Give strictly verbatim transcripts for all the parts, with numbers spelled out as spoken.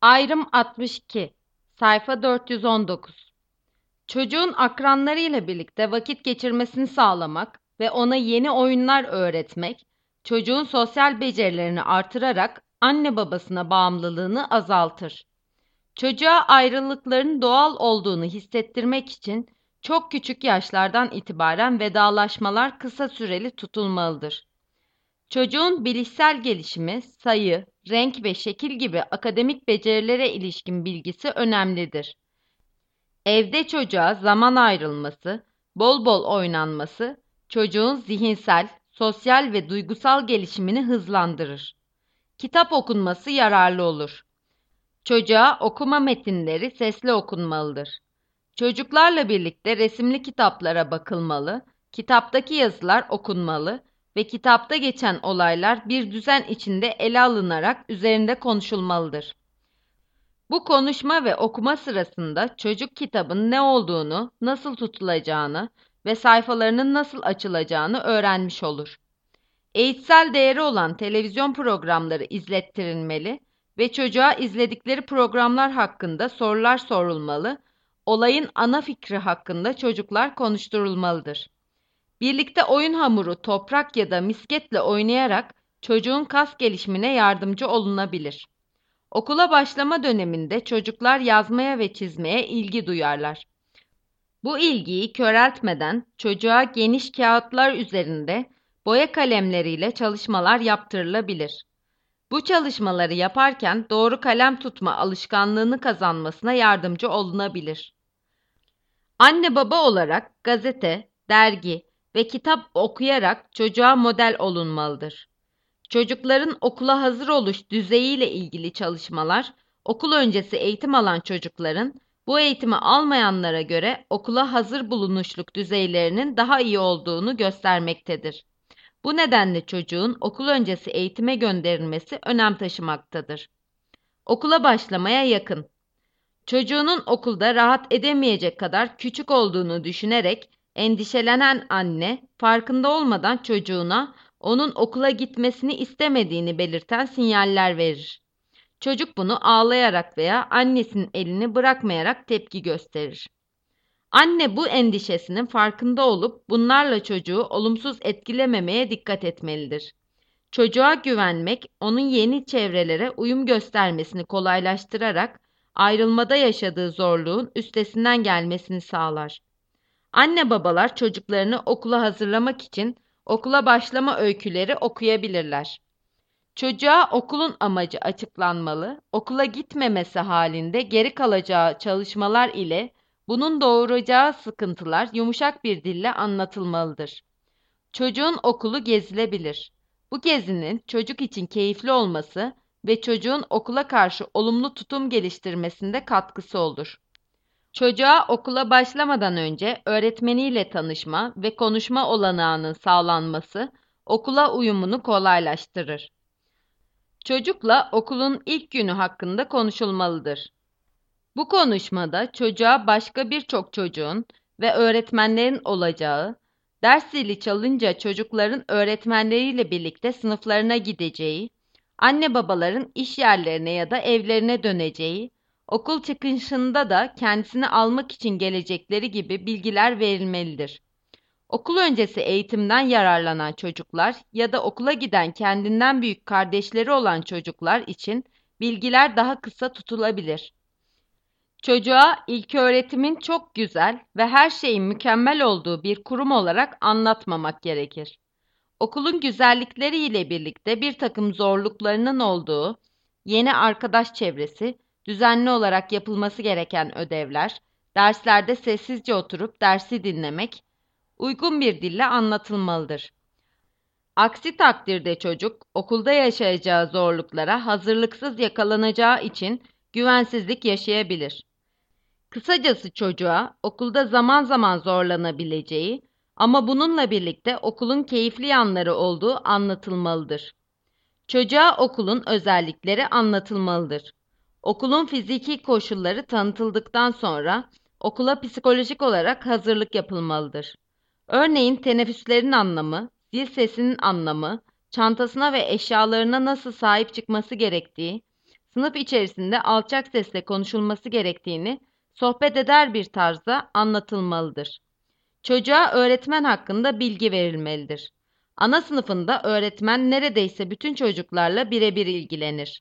Ayrım altmış iki, sayfa dört yüz on dokuz. Çocuğun akranlarıyla birlikte vakit geçirmesini sağlamak ve ona yeni oyunlar öğretmek, çocuğun sosyal becerilerini artırarak anne babasına bağımlılığını azaltır. Çocuğa ayrılıkların doğal olduğunu hissettirmek için çok küçük yaşlardan itibaren vedalaşmalar kısa süreli tutulmalıdır. Çocuğun bilişsel gelişimi, sayı, renk ve şekil gibi akademik becerilere ilişkin bilgisi önemlidir. Evde çocuğa zaman ayrılması, bol bol oynanması, çocuğun zihinsel, sosyal ve duygusal gelişimini hızlandırır. Kitap okunması yararlı olur. Çocuğa okuma metinleri sesli okunmalıdır. Çocuklarla birlikte resimli kitaplara bakılmalı, kitaptaki yazılar okunmalı ve kitapta geçen olaylar bir düzen içinde ele alınarak üzerinde konuşulmalıdır. Bu konuşma ve okuma sırasında çocuk kitabın ne olduğunu, nasıl tutulacağını ve sayfalarının nasıl açılacağını öğrenmiş olur. Eğitsel değeri olan televizyon programları izlettirilmeli ve çocuğa izledikleri programlar hakkında sorular sorulmalı, olayın ana fikri hakkında çocuklar konuşturulmalıdır. Birlikte oyun hamuru, toprak ya da misketle oynayarak çocuğun kas gelişimine yardımcı olunabilir. Okula başlama döneminde çocuklar yazmaya ve çizmeye ilgi duyarlar. Bu ilgiyi köreltmeden çocuğa geniş kağıtlar üzerinde boya kalemleriyle çalışmalar yaptırılabilir. Bu çalışmaları yaparken doğru kalem tutma alışkanlığını kazanmasına yardımcı olunabilir. Anne baba olarak gazete, dergi ve kitap okuyarak çocuğa model olunmalıdır. Çocukların okula hazır oluş düzeyiyle ilgili çalışmalar, okul öncesi eğitim alan çocukların bu eğitimi almayanlara göre okula hazır bulunuşluk düzeylerinin daha iyi olduğunu göstermektedir. Bu nedenle çocuğun okul öncesi eğitime gönderilmesi önem taşımaktadır. Okula başlamaya yakın. Çocuğunun okulda rahat edemeyecek kadar küçük olduğunu düşünerek endişelenen anne, farkında olmadan çocuğuna onun okula gitmesini istemediğini belirten sinyaller verir. Çocuk bunu ağlayarak veya annesinin elini bırakmayarak tepki gösterir. Anne bu endişesinin farkında olup bunlarla çocuğu olumsuz etkilememeye dikkat etmelidir. Çocuğa güvenmek, onun yeni çevrelere uyum göstermesini kolaylaştırarak ayrılmada yaşadığı zorluğun üstesinden gelmesini sağlar. Anne babalar çocuklarını okula hazırlamak için okula başlama öyküleri okuyabilirler. Çocuğa okulun amacı açıklanmalı, okula gitmemesi halinde geri kalacağı çalışmalar ile bunun doğuracağı sıkıntılar yumuşak bir dille anlatılmalıdır. Çocuğun okulu gezilebilir. Bu gezinin çocuk için keyifli olması ve çocuğun okula karşı olumlu tutum geliştirmesinde katkısı olur. Çocuğa okula başlamadan önce öğretmeniyle tanışma ve konuşma olanağının sağlanması okula uyumunu kolaylaştırır. Çocukla okulun ilk günü hakkında konuşulmalıdır. Bu konuşmada çocuğa başka birçok çocuğun ve öğretmenlerin olacağı, ders zili çalınca çocukların öğretmenleriyle birlikte sınıflarına gideceği, anne babaların iş yerlerine ya da evlerine döneceği, okul çıkışında da kendisini almak için gelecekleri gibi bilgiler verilmelidir. Okul öncesi eğitimden yararlanan çocuklar ya da okula giden kendinden büyük kardeşleri olan çocuklar için bilgiler daha kısa tutulabilir. Çocuğa ilköğretimin çok güzel ve her şeyin mükemmel olduğu bir kurum olarak anlatmamak gerekir. Okulun güzellikleriyle birlikte bir takım zorluklarının olduğu, yeni arkadaş çevresi, düzenli olarak yapılması gereken ödevler, derslerde sessizce oturup dersi dinlemek, uygun bir dille anlatılmalıdır. Aksi takdirde çocuk, okulda yaşayacağı zorluklara hazırlıksız yakalanacağı için güvensizlik yaşayabilir. Kısacası çocuğa okulda zaman zaman zorlanabileceği ama bununla birlikte okulun keyifli yanları olduğu anlatılmalıdır. Çocuğa okulun özellikleri anlatılmalıdır. Okulun fiziki koşulları tanıtıldıktan sonra okula psikolojik olarak hazırlık yapılmalıdır. Örneğin teneffüslerin anlamı, zil sesinin anlamı, çantasına ve eşyalarına nasıl sahip çıkması gerektiği, sınıf içerisinde alçak sesle konuşulması gerektiğini sohbet eder bir tarzda anlatılmalıdır. Çocuğa öğretmen hakkında bilgi verilmelidir. Ana sınıfında öğretmen neredeyse bütün çocuklarla birebir ilgilenir.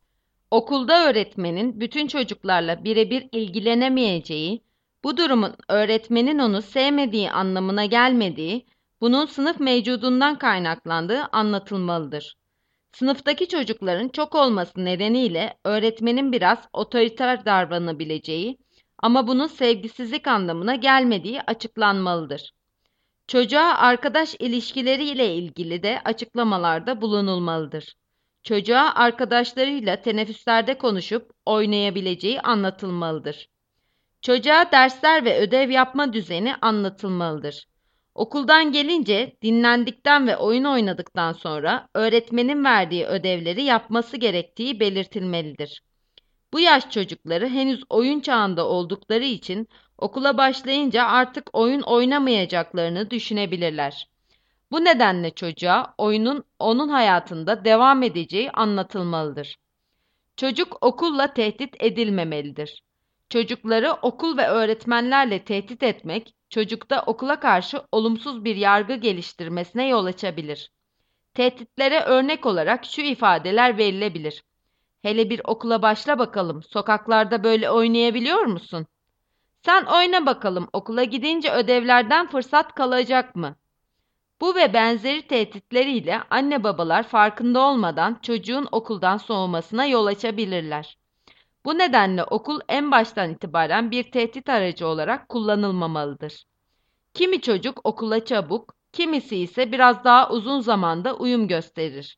Okulda öğretmenin bütün çocuklarla birebir ilgilenemeyeceği, bu durumun öğretmenin onu sevmediği anlamına gelmediği, bunun sınıf mevcudundan kaynaklandığı anlatılmalıdır. Sınıftaki çocukların çok olması nedeniyle öğretmenin biraz otoriter davranabileceği ama bunun sevgisizlik anlamına gelmediği açıklanmalıdır. Çocuğa arkadaş ilişkileriyle ilgili de açıklamalarda bulunulmalıdır. Çocuğa arkadaşlarıyla teneffüslerde konuşup oynayabileceği anlatılmalıdır. Çocuğa dersler ve ödev yapma düzeni anlatılmalıdır. Okuldan gelince dinlendikten ve oyun oynadıktan sonra öğretmenin verdiği ödevleri yapması gerektiği belirtilmelidir. Bu yaş çocukları henüz oyun çağında oldukları için okula başlayınca artık oyun oynamayacaklarını düşünebilirler. Bu nedenle çocuğa oyunun onun hayatında devam edeceği anlatılmalıdır. Çocuk okulla tehdit edilmemelidir. Çocukları okul ve öğretmenlerle tehdit etmek, çocukta okula karşı olumsuz bir yargı geliştirmesine yol açabilir. Tehditlere örnek olarak şu ifadeler verilebilir. Hele bir okula başla bakalım, sokaklarda böyle oynayabiliyor musun? Sen oyna bakalım, okula gidince ödevlerden fırsat kalacak mı? Bu ve benzeri tehditleriyle anne babalar farkında olmadan çocuğun okuldan soğumasına yol açabilirler. Bu nedenle okul en baştan itibaren bir tehdit aracı olarak kullanılmamalıdır. Kimi çocuk okula çabuk, kimisi ise biraz daha uzun zamanda uyum gösterir.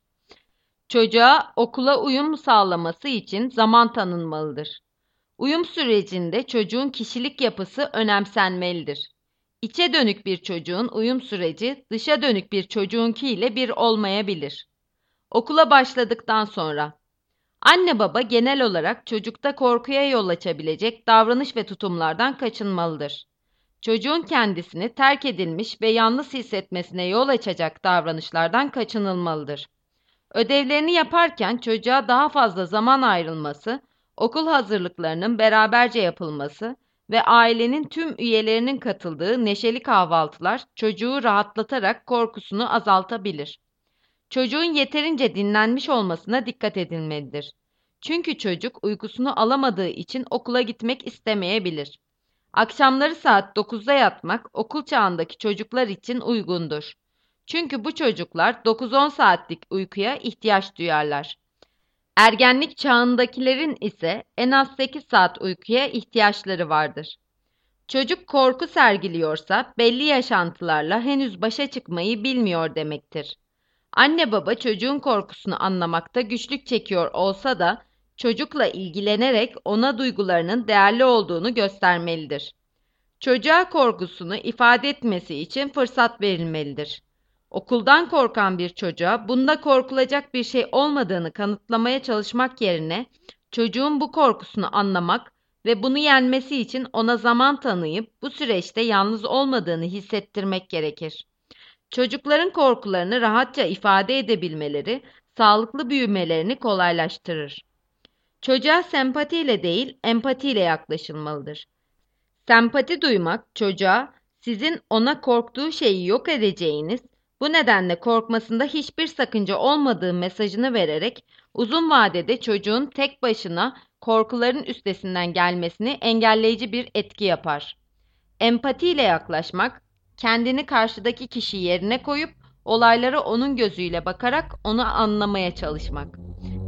Çocuğa okula uyum sağlaması için zaman tanınmalıdır. Uyum sürecinde çocuğun kişilik yapısı önemsenmelidir. İçe dönük bir çocuğun uyum süreci dışa dönük bir çocuğunkiyle bir olmayabilir. Okula başladıktan sonra anne baba genel olarak çocukta korkuya yol açabilecek davranış ve tutumlardan kaçınmalıdır. Çocuğun kendisini terk edilmiş ve yalnız hissetmesine yol açacak davranışlardan kaçınılmalıdır. Ödevlerini yaparken çocuğa daha fazla zaman ayrılması, okul hazırlıklarının beraberce yapılması ve ailenin tüm üyelerinin katıldığı neşeli kahvaltılar çocuğu rahatlatarak korkusunu azaltabilir. Çocuğun yeterince dinlenmiş olmasına dikkat edilmelidir. Çünkü çocuk uykusunu alamadığı için okula gitmek istemeyebilir. Akşamları saat dokuzda yatmak okul çağındaki çocuklar için uygundur. Çünkü bu çocuklar dokuz on saatlik uykuya ihtiyaç duyarlar. Ergenlik çağındakilerin ise en az sekiz saat uykuya ihtiyaçları vardır. Çocuk korku sergiliyorsa belli yaşantılarla henüz başa çıkmayı bilmiyor demektir. Anne baba çocuğun korkusunu anlamakta güçlük çekiyor olsa da çocukla ilgilenerek ona duygularının değerli olduğunu göstermelidir. Çocuğa korkusunu ifade etmesi için fırsat verilmelidir. Okuldan korkan bir çocuğa bunda korkulacak bir şey olmadığını kanıtlamaya çalışmak yerine çocuğun bu korkusunu anlamak ve bunu yenmesi için ona zaman tanıyıp bu süreçte yalnız olmadığını hissettirmek gerekir. Çocukların korkularını rahatça ifade edebilmeleri, sağlıklı büyümelerini kolaylaştırır. Çocuğa sempatiyle değil, empatiyle yaklaşılmalıdır. Sempati duymak çocuğa sizin ona korktuğu şeyi yok edeceğiniz, bu nedenle korkmasında hiçbir sakınca olmadığı mesajını vererek uzun vadede çocuğun tek başına korkuların üstesinden gelmesini engelleyici bir etki yapar. Empatiyle yaklaşmak, kendini karşıdaki kişi yerine koyup olaylara onun gözüyle bakarak onu anlamaya çalışmak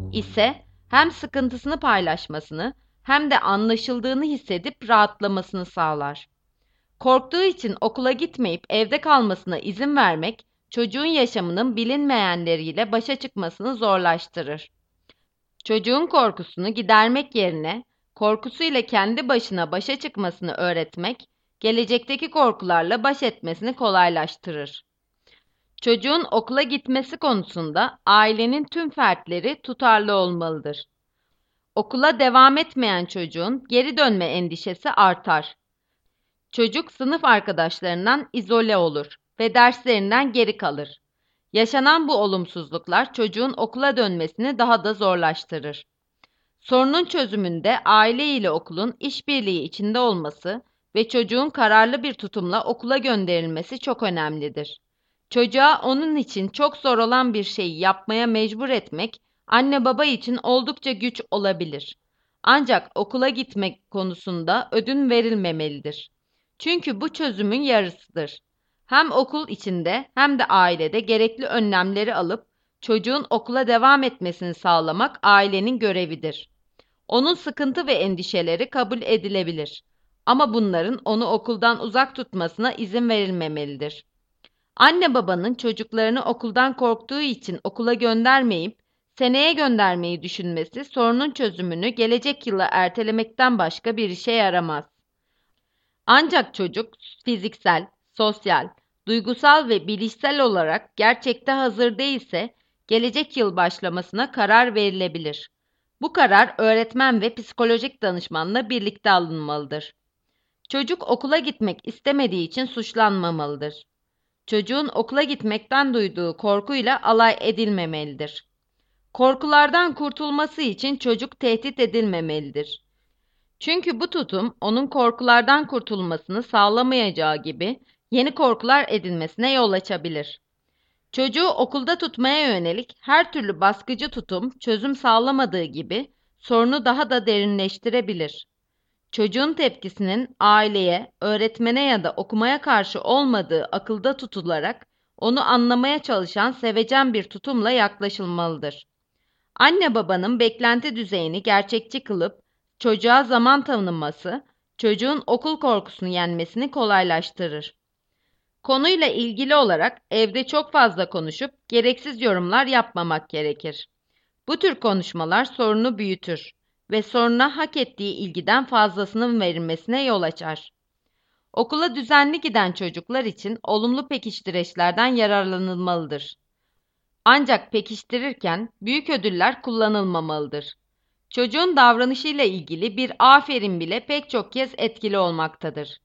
ise hem sıkıntısını paylaşmasını hem de anlaşıldığını hissedip rahatlamasını sağlar. Korktuğu için okula gitmeyip evde kalmasına izin vermek, çocuğun yaşamının bilinmeyenleriyle başa çıkmasını zorlaştırır. Çocuğun korkusunu gidermek yerine korkusuyla kendi başına başa çıkmasını öğretmek, gelecekteki korkularla baş etmesini kolaylaştırır. Çocuğun okula gitmesi konusunda ailenin tüm fertleri tutarlı olmalıdır. Okula devam etmeyen çocuğun geri dönme endişesi artar. Çocuk sınıf arkadaşlarından izole olur ve derslerinden geri kalır. Yaşanan bu olumsuzluklar çocuğun okula dönmesini daha da zorlaştırır. Sorunun çözümünde aile ile okulun işbirliği içinde olması ve çocuğun kararlı bir tutumla okula gönderilmesi çok önemlidir. Çocuğa onun için çok zor olan bir şeyi yapmaya mecbur etmek, anne baba için oldukça güç olabilir. Ancak okula gitmek konusunda ödün verilmemelidir. Çünkü bu çözümün yarısıdır. Hem okul içinde hem de ailede gerekli önlemleri alıp çocuğun okula devam etmesini sağlamak ailenin görevidir. Onun sıkıntı ve endişeleri kabul edilebilir. Ama bunların onu okuldan uzak tutmasına izin verilmemelidir. Anne babanın çocuklarını okuldan korktuğu için okula göndermeyip seneye göndermeyi düşünmesi sorunun çözümünü gelecek yıla ertelemekten başka bir işe yaramaz. Ancak çocuk fiziksel, sosyal, duygusal ve bilişsel olarak gerçekte hazır değilse gelecek yıl başlamasına karar verilebilir. Bu karar öğretmen ve psikolojik danışmanla birlikte alınmalıdır. Çocuk okula gitmek istemediği için suçlanmamalıdır. Çocuğun okula gitmekten duyduğu korkuyla alay edilmemelidir. Korkulardan kurtulması için çocuk tehdit edilmemelidir. Çünkü bu tutum onun korkulardan kurtulmasını sağlamayacağı gibi yeni korkular edinmesine yol açabilir. Çocuğu okulda tutmaya yönelik her türlü baskıcı tutum çözüm sağlamadığı gibi sorunu daha da derinleştirebilir. Çocuğun tepkisinin aileye, öğretmene ya da okumaya karşı olmadığı akılda tutularak onu anlamaya çalışan sevecen bir tutumla yaklaşılmalıdır. Anne babanın beklenti düzeyini gerçekçi kılıp çocuğa zaman tanıması, çocuğun okul korkusunu yenmesini kolaylaştırır. Konuyla ilgili olarak evde çok fazla konuşup gereksiz yorumlar yapmamak gerekir. Bu tür konuşmalar sorunu büyütür ve soruna hak ettiği ilgiden fazlasının verilmesine yol açar. Okula düzenli giden çocuklar için olumlu pekiştireçlerden yararlanılmalıdır. Ancak pekiştirirken büyük ödüller kullanılmamalıdır. Çocuğun davranışıyla ilgili bir aferin bile pek çok kez etkili olmaktadır.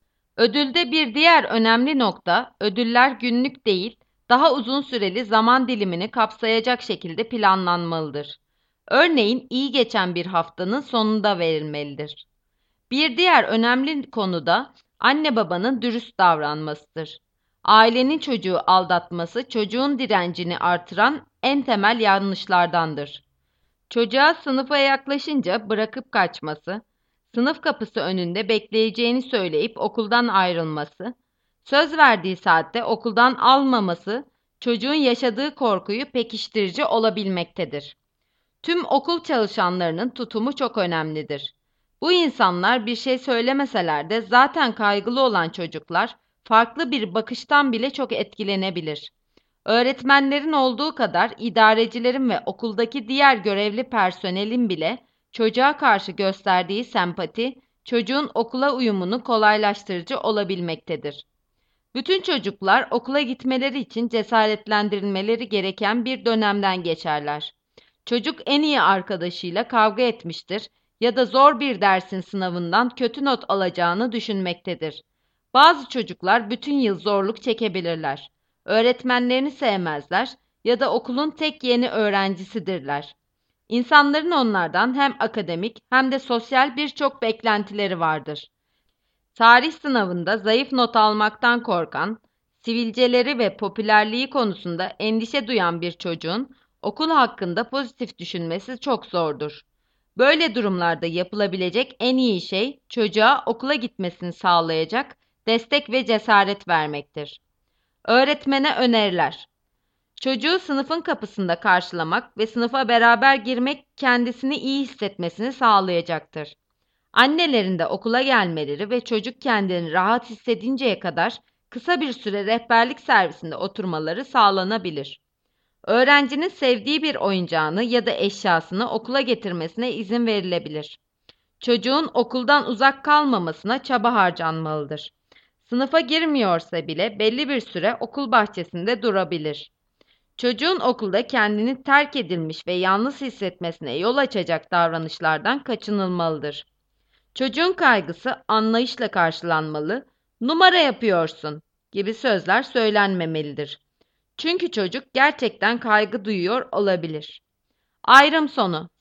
Ödülde bir diğer önemli nokta, ödüller günlük değil, daha uzun süreli zaman dilimini kapsayacak şekilde planlanmalıdır. Örneğin iyi geçen bir haftanın sonunda verilmelidir. Bir diğer önemli konu da anne babanın dürüst davranmasıdır. Ailenin çocuğu aldatması çocuğun direncini artıran en temel yanlışlardandır. Çocuğa sınıfa yaklaşınca bırakıp kaçması, sınıf kapısı önünde bekleyeceğini söyleyip okuldan ayrılması, söz verdiği saatte okuldan almaması çocuğun yaşadığı korkuyu pekiştirici olabilmektedir. Tüm okul çalışanlarının tutumu çok önemlidir. Bu insanlar bir şey söylemeseler de zaten kaygılı olan çocuklar farklı bir bakıştan bile çok etkilenebilir. Öğretmenlerin olduğu kadar idarecilerin ve okuldaki diğer görevli personelin bile çocuğa karşı gösterdiği sempati, çocuğun okula uyumunu kolaylaştırıcı olabilmektedir. Bütün çocuklar okula gitmeleri için cesaretlendirilmeleri gereken bir dönemden geçerler. Çocuk en iyi arkadaşıyla kavga etmiştir ya da zor bir dersin sınavından kötü not alacağını düşünmektedir. Bazı çocuklar bütün yıl zorluk çekebilirler. Öğretmenlerini sevmezler ya da okulun tek yeni öğrencisidirler. İnsanların onlardan hem akademik hem de sosyal birçok beklentileri vardır. Tarih sınavında zayıf not almaktan korkan, sivilceleri ve popülerliği konusunda endişe duyan bir çocuğun okul hakkında pozitif düşünmesi çok zordur. Böyle durumlarda yapılabilecek en iyi şey çocuğa okula gitmesini sağlayacak destek ve cesaret vermektir. Öğretmene öneriler. Çocuğu sınıfın kapısında karşılamak ve sınıfa beraber girmek kendisini iyi hissetmesini sağlayacaktır. Annelerin de okula gelmeleri ve çocuk kendini rahat hissedinceye kadar kısa bir süre rehberlik servisinde oturmaları sağlanabilir. Öğrencinin sevdiği bir oyuncağını ya da eşyasını okula getirmesine izin verilebilir. Çocuğun okuldan uzak kalmamasına çaba harcanmalıdır. Sınıfa girmiyorsa bile belli bir süre okul bahçesinde durabilir. Çocuğun okulda kendini terk edilmiş ve yalnız hissetmesine yol açacak davranışlardan kaçınılmalıdır. Çocuğun kaygısı anlayışla karşılanmalı, numara yapıyorsun gibi sözler söylenmemelidir. Çünkü çocuk gerçekten kaygı duyuyor olabilir. Ayrım sonu.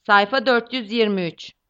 Sayfa dört yüz yirmi üç.